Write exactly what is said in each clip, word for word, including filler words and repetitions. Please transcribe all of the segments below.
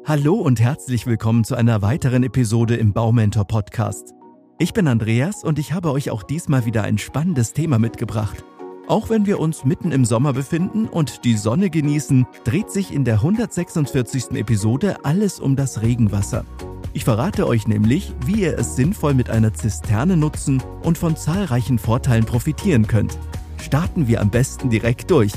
Hallo und herzlich willkommen zu einer weiteren Episode im Baumentor Podcast. Ich bin Andreas und ich habe euch auch diesmal wieder ein spannendes Thema mitgebracht. Auch wenn wir uns mitten im Sommer befinden und die Sonne genießen, dreht sich in der hundertsechsundvierzigsten Episode alles um das Regenwasser. Ich verrate euch nämlich, wie ihr es sinnvoll mit einer Zisterne nutzen und von zahlreichen Vorteilen profitieren könnt. Starten wir am besten direkt durch.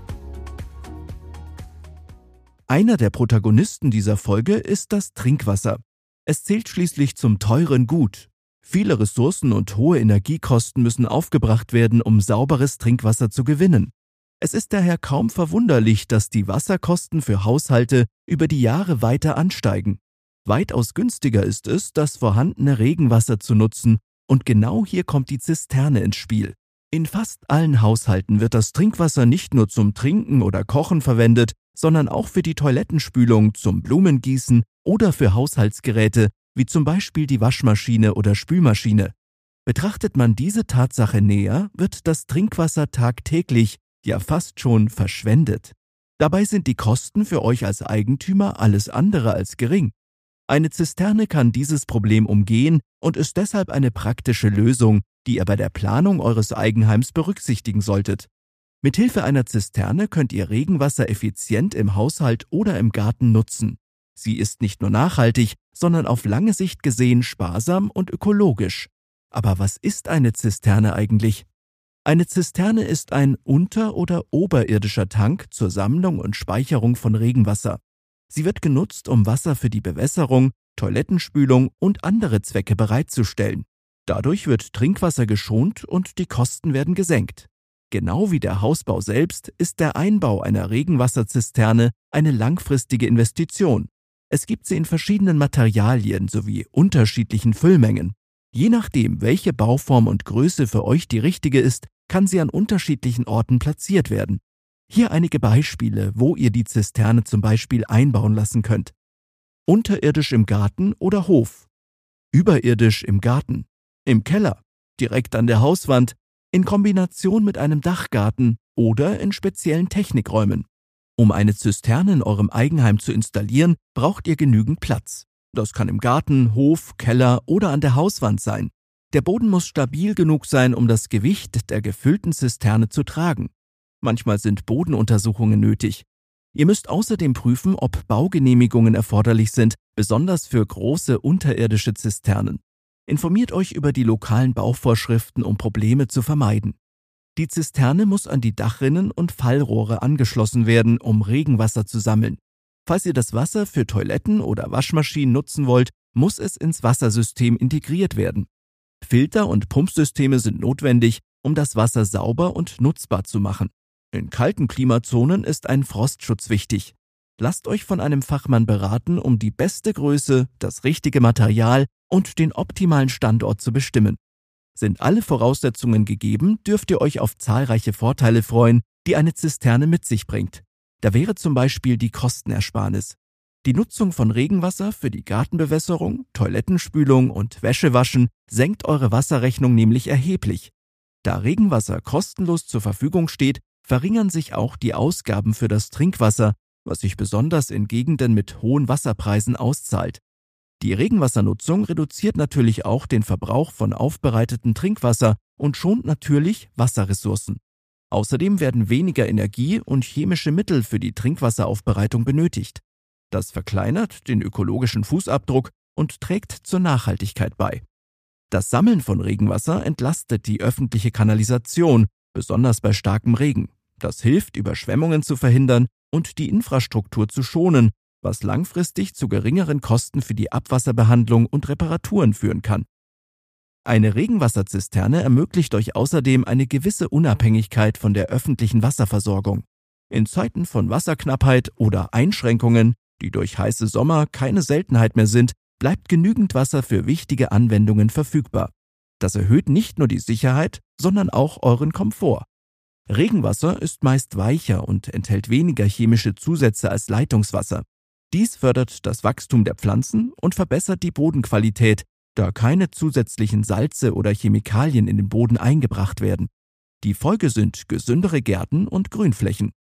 Einer der Protagonisten dieser Folge ist das Trinkwasser. Es zählt schließlich zum teuren Gut. Viele Ressourcen und hohe Energiekosten müssen aufgebracht werden, um sauberes Trinkwasser zu gewinnen. Es ist daher kaum verwunderlich, dass die Wasserkosten für Haushalte über die Jahre weiter ansteigen. Weitaus günstiger ist es, das vorhandene Regenwasser zu nutzen, und genau hier kommt die Zisterne ins Spiel. In fast allen Haushalten wird das Trinkwasser nicht nur zum Trinken oder Kochen verwendet, sondern auch für die Toilettenspülung, zum Blumengießen oder für Haushaltsgeräte, wie zum Beispiel die Waschmaschine oder Spülmaschine. Betrachtet man diese Tatsache näher, wird das Trinkwasser tagtäglich, ja fast schon verschwendet. Dabei sind die Kosten für euch als Eigentümer alles andere als gering. Eine Zisterne kann dieses Problem umgehen und ist deshalb eine praktische Lösung, die ihr bei der Planung eures Eigenheims berücksichtigen solltet. Mithilfe einer Zisterne könnt ihr Regenwasser effizient im Haushalt oder im Garten nutzen. Sie ist nicht nur nachhaltig, sondern auf lange Sicht gesehen sparsam und ökologisch. Aber was ist eine Zisterne eigentlich? Eine Zisterne ist ein unter- oder oberirdischer Tank zur Sammlung und Speicherung von Regenwasser. Sie wird genutzt, um Wasser für die Bewässerung, Toilettenspülung und andere Zwecke bereitzustellen. Dadurch wird Trinkwasser geschont und die Kosten werden gesenkt. Genau wie der Hausbau selbst ist der Einbau einer Regenwasserzisterne eine langfristige Investition. Es gibt sie in verschiedenen Materialien sowie unterschiedlichen Füllmengen. Je nachdem, welche Bauform und Größe für euch die richtige ist, kann sie an unterschiedlichen Orten platziert werden. Hier einige Beispiele, wo ihr die Zisterne zum Beispiel einbauen lassen könnt. Unterirdisch im Garten oder Hof. Überirdisch im Garten. Im Keller. Direkt an der Hauswand. In Kombination mit einem Dachgarten oder in speziellen Technikräumen. Um eine Zisterne in eurem Eigenheim zu installieren, braucht ihr genügend Platz. Das kann im Garten, Hof, Keller oder an der Hauswand sein. Der Boden muss stabil genug sein, um das Gewicht der gefüllten Zisterne zu tragen. Manchmal sind Bodenuntersuchungen nötig. Ihr müsst außerdem prüfen, ob Baugenehmigungen erforderlich sind, besonders für große unterirdische Zisternen. Informiert euch über die lokalen Bauvorschriften, um Probleme zu vermeiden. Die Zisterne muss an die Dachrinnen und Fallrohre angeschlossen werden, um Regenwasser zu sammeln. Falls ihr das Wasser für Toiletten oder Waschmaschinen nutzen wollt, muss es ins Wassersystem integriert werden. Filter und Pumpsysteme sind notwendig, um das Wasser sauber und nutzbar zu machen. In kalten Klimazonen ist ein Frostschutz wichtig. Lasst euch von einem Fachmann beraten, um die beste Größe, das richtige Material und den optimalen Standort zu bestimmen. Sind alle Voraussetzungen gegeben, dürft ihr euch auf zahlreiche Vorteile freuen, die eine Zisterne mit sich bringt. Da wäre zum Beispiel die Kostenersparnis. Die Nutzung von Regenwasser für die Gartenbewässerung, Toilettenspülung und Wäschewaschen senkt eure Wasserrechnung nämlich erheblich. Da Regenwasser kostenlos zur Verfügung steht, verringern sich auch die Ausgaben für das Trinkwasser, was sich besonders in Gegenden mit hohen Wasserpreisen auszahlt. Die Regenwassernutzung reduziert natürlich auch den Verbrauch von aufbereitetem Trinkwasser und schont natürlich Wasserressourcen. Außerdem werden weniger Energie und chemische Mittel für die Trinkwasseraufbereitung benötigt. Das verkleinert den ökologischen Fußabdruck und trägt zur Nachhaltigkeit bei. Das Sammeln von Regenwasser entlastet die öffentliche Kanalisation, besonders bei starkem Regen. Das hilft, Überschwemmungen zu verhindern und die Infrastruktur zu schonen, was langfristig zu geringeren Kosten für die Abwasserbehandlung und Reparaturen führen kann. Eine Regenwasserzisterne ermöglicht euch außerdem eine gewisse Unabhängigkeit von der öffentlichen Wasserversorgung. In Zeiten von Wasserknappheit oder Einschränkungen, die durch heiße Sommer keine Seltenheit mehr sind, bleibt genügend Wasser für wichtige Anwendungen verfügbar. Das erhöht nicht nur die Sicherheit, sondern auch euren Komfort. Regenwasser ist meist weicher und enthält weniger chemische Zusätze als Leitungswasser. Dies fördert das Wachstum der Pflanzen und verbessert die Bodenqualität, da keine zusätzlichen Salze oder Chemikalien in den Boden eingebracht werden. Die Folge sind gesündere Gärten und Grünflächen.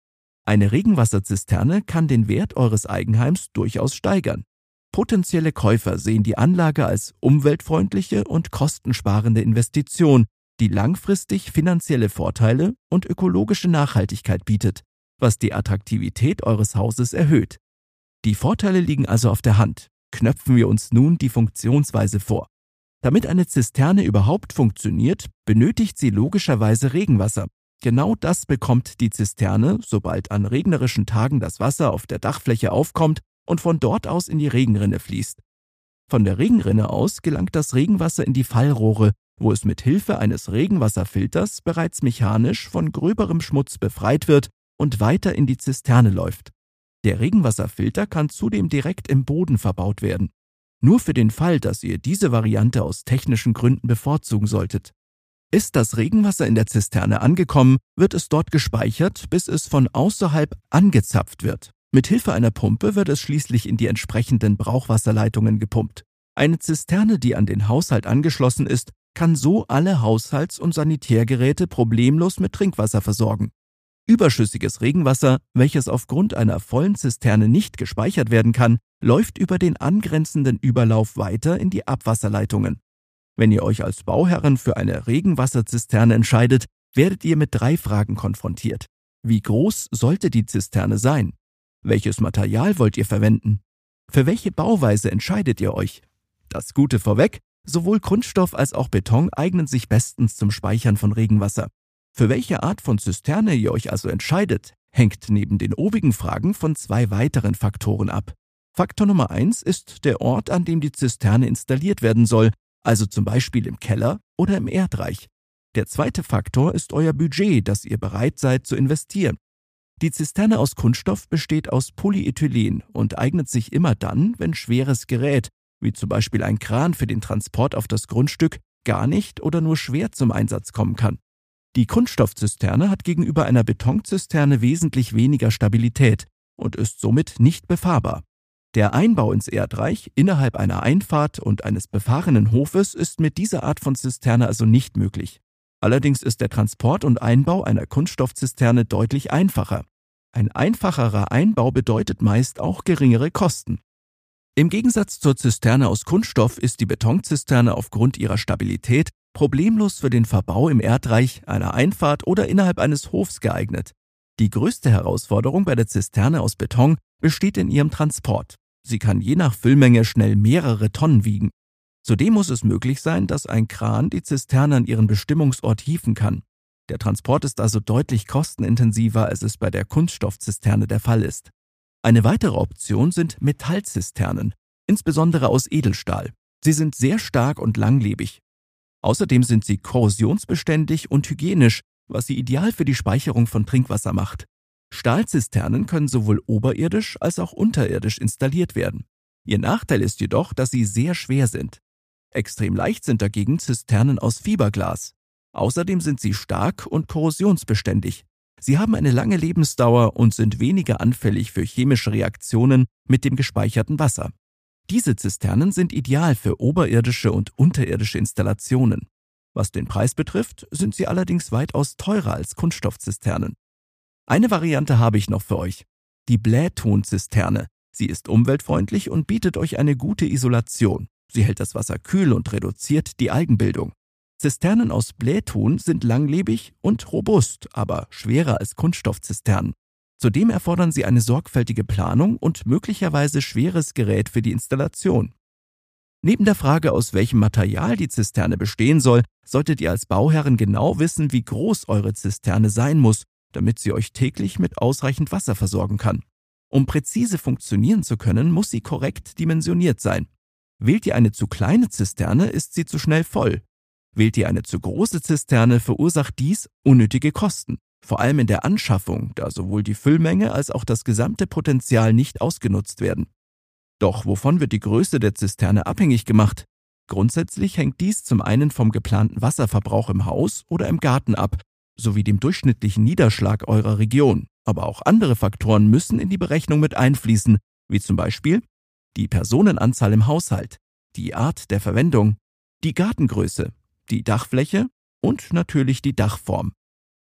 Eine Regenwasserzisterne kann den Wert eures Eigenheims durchaus steigern. Potenzielle Käufer sehen die Anlage als umweltfreundliche und kostensparende Investition, die langfristig finanzielle Vorteile und ökologische Nachhaltigkeit bietet, was die Attraktivität eures Hauses erhöht. Die Vorteile liegen also auf der Hand. Knöpfen wir uns nun die Funktionsweise vor. Damit eine Zisterne überhaupt funktioniert, benötigt sie logischerweise Regenwasser. Genau das bekommt die Zisterne, sobald an regnerischen Tagen das Wasser auf der Dachfläche aufkommt und von dort aus in die Regenrinne fließt. Von der Regenrinne aus gelangt das Regenwasser in die Fallrohre, wo es mit Hilfe eines Regenwasserfilters bereits mechanisch von gröberem Schmutz befreit wird und weiter in die Zisterne läuft. Der Regenwasserfilter kann zudem direkt im Boden verbaut werden. Nur für den Fall, dass ihr diese Variante aus technischen Gründen bevorzugen solltet. Ist das Regenwasser in der Zisterne angekommen, wird es dort gespeichert, bis es von außerhalb angezapft wird. Mit Hilfe einer Pumpe wird es schließlich in die entsprechenden Brauchwasserleitungen gepumpt. Eine Zisterne, die an den Haushalt angeschlossen ist, kann so alle Haushalts- und Sanitärgeräte problemlos mit Trinkwasser versorgen. Überschüssiges Regenwasser, welches aufgrund einer vollen Zisterne nicht gespeichert werden kann, läuft über den angrenzenden Überlauf weiter in die Abwasserleitungen. Wenn ihr euch als Bauherren für eine Regenwasserzisterne entscheidet, werdet ihr mit drei Fragen konfrontiert. Wie groß sollte die Zisterne sein? Welches Material wollt ihr verwenden? Für welche Bauweise entscheidet ihr euch? Das Gute vorweg, sowohl Kunststoff als auch Beton eignen sich bestens zum Speichern von Regenwasser. Für welche Art von Zisterne ihr euch also entscheidet, hängt neben den obigen Fragen von zwei weiteren Faktoren ab. Faktor Nummer eins ist der Ort, an dem die Zisterne installiert werden soll, also zum Beispiel im Keller oder im Erdreich. Der zweite Faktor ist euer Budget, das ihr bereit seid zu investieren. Die Zisterne aus Kunststoff besteht aus Polyethylen und eignet sich immer dann, wenn schweres Gerät, wie zum Beispiel ein Kran für den Transport auf das Grundstück, gar nicht oder nur schwer zum Einsatz kommen kann. Die Kunststoffzisterne hat gegenüber einer Betonzisterne wesentlich weniger Stabilität und ist somit nicht befahrbar. Der Einbau ins Erdreich innerhalb einer Einfahrt und eines befahrenen Hofes ist mit dieser Art von Zisterne also nicht möglich. Allerdings ist der Transport und Einbau einer Kunststoffzisterne deutlich einfacher. Ein einfacherer Einbau bedeutet meist auch geringere Kosten. Im Gegensatz zur Zisterne aus Kunststoff ist die Betonzisterne aufgrund ihrer Stabilität problemlos für den Verbau im Erdreich, einer Einfahrt oder innerhalb eines Hofs geeignet. Die größte Herausforderung bei der Zisterne aus Beton besteht in ihrem Transport. Sie kann je nach Füllmenge schnell mehrere Tonnen wiegen. Zudem muss es möglich sein, dass ein Kran die Zisterne an ihren Bestimmungsort hieven kann. Der Transport ist also deutlich kostenintensiver, als es bei der Kunststoffzisterne der Fall ist. Eine weitere Option sind Metallzisternen, insbesondere aus Edelstahl. Sie sind sehr stark und langlebig. Außerdem sind sie korrosionsbeständig und hygienisch, was sie ideal für die Speicherung von Trinkwasser macht. Stahlzisternen können sowohl oberirdisch als auch unterirdisch installiert werden. Ihr Nachteil ist jedoch, dass sie sehr schwer sind. Extrem leicht sind dagegen Zisternen aus Fiberglas. Außerdem sind sie stark und korrosionsbeständig. Sie haben eine lange Lebensdauer und sind weniger anfällig für chemische Reaktionen mit dem gespeicherten Wasser. Diese Zisternen sind ideal für oberirdische und unterirdische Installationen. Was den Preis betrifft, sind sie allerdings weitaus teurer als Kunststoffzisternen. Eine Variante habe ich noch für euch: die Blähton-Zisterne. Sie ist umweltfreundlich und bietet euch eine gute Isolation. Sie hält das Wasser kühl und reduziert die Algenbildung. Zisternen aus Blähton sind langlebig und robust, aber schwerer als Kunststoffzisternen. Zudem erfordern sie eine sorgfältige Planung und möglicherweise schweres Gerät für die Installation. Neben der Frage, aus welchem Material die Zisterne bestehen soll, solltet ihr als Bauherren genau wissen, wie groß eure Zisterne sein muss, damit sie euch täglich mit ausreichend Wasser versorgen kann. Um präzise funktionieren zu können, muss sie korrekt dimensioniert sein. Wählt ihr eine zu kleine Zisterne, ist sie zu schnell voll. Wählt ihr eine zu große Zisterne, verursacht dies unnötige Kosten, vor allem in der Anschaffung, da sowohl die Füllmenge als auch das gesamte Potenzial nicht ausgenutzt werden. Doch wovon wird die Größe der Zisterne abhängig gemacht? Grundsätzlich hängt dies zum einen vom geplanten Wasserverbrauch im Haus oder im Garten ab, sowie dem durchschnittlichen Niederschlag eurer Region. Aber auch andere Faktoren müssen in die Berechnung mit einfließen, wie zum Beispiel die Personenanzahl im Haushalt, die Art der Verwendung, die Gartengröße, die Dachfläche und natürlich die Dachform.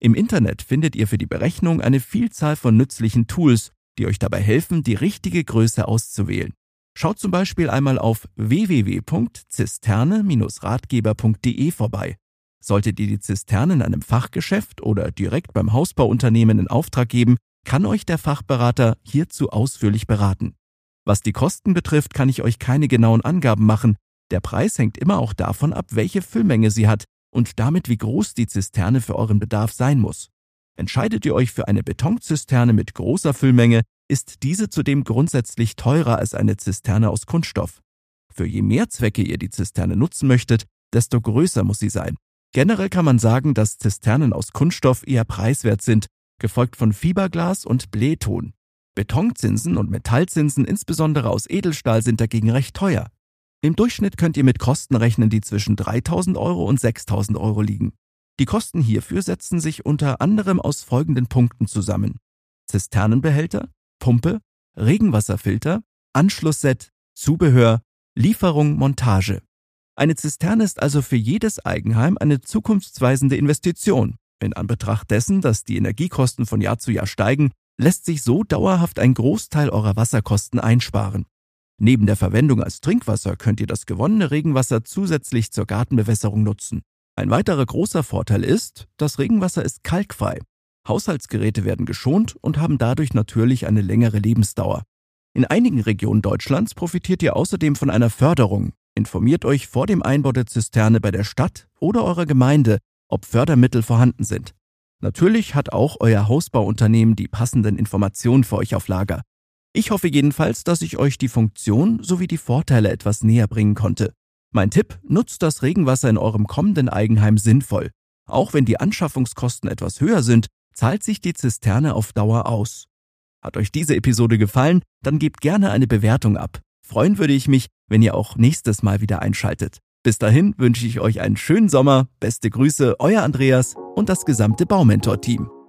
Im Internet findet ihr für die Berechnung eine Vielzahl von nützlichen Tools, die euch dabei helfen, die richtige Größe auszuwählen. Schaut zum Beispiel einmal auf w w w punkt zisterne Bindestrich ratgeber punkt de vorbei. Solltet ihr die Zisterne in einem Fachgeschäft oder direkt beim Hausbauunternehmen in Auftrag geben, kann euch der Fachberater hierzu ausführlich beraten. Was die Kosten betrifft, kann ich euch keine genauen Angaben machen. Der Preis hängt immer auch davon ab, welche Füllmenge sie hat und damit wie groß die Zisterne für euren Bedarf sein muss. Entscheidet ihr euch für eine Betonzisterne mit großer Füllmenge, ist diese zudem grundsätzlich teurer als eine Zisterne aus Kunststoff. Für je mehr Zwecke ihr die Zisterne nutzen möchtet, desto größer muss sie sein. Generell kann man sagen, dass Zisternen aus Kunststoff eher preiswert sind, gefolgt von Fiberglas und Blähton. Betonzinsen und Metallzinsen, insbesondere aus Edelstahl, sind dagegen recht teuer. Im Durchschnitt könnt ihr mit Kosten rechnen, die zwischen dreitausend Euro und sechstausend Euro liegen. Die Kosten hierfür setzen sich unter anderem aus folgenden Punkten zusammen: Zisternenbehälter, Pumpe, Regenwasserfilter, Anschlussset, Zubehör, Lieferung, Montage. Eine Zisterne ist also für jedes Eigenheim eine zukunftsweisende Investition. In Anbetracht dessen, dass die Energiekosten von Jahr zu Jahr steigen, lässt sich so dauerhaft ein Großteil eurer Wasserkosten einsparen. Neben der Verwendung als Trinkwasser könnt ihr das gewonnene Regenwasser zusätzlich zur Gartenbewässerung nutzen. Ein weiterer großer Vorteil ist, das Regenwasser ist kalkfrei. Haushaltsgeräte werden geschont und haben dadurch natürlich eine längere Lebensdauer. In einigen Regionen Deutschlands profitiert ihr außerdem von einer Förderung. Informiert euch vor dem Einbau der Zisterne bei der Stadt oder eurer Gemeinde, ob Fördermittel vorhanden sind. Natürlich hat auch euer Hausbauunternehmen die passenden Informationen für euch auf Lager. Ich hoffe jedenfalls, dass ich euch die Funktion sowie die Vorteile etwas näher bringen konnte. Mein Tipp: Nutzt das Regenwasser in eurem kommenden Eigenheim sinnvoll. Auch wenn die Anschaffungskosten etwas höher sind, zahlt sich die Zisterne auf Dauer aus. Hat euch diese Episode gefallen, dann gebt gerne eine Bewertung ab. Freuen würde ich mich, wenn ihr auch nächstes Mal wieder einschaltet. Bis dahin wünsche ich euch einen schönen Sommer. Beste Grüße, euer Andreas und das gesamte Baumentor-Team.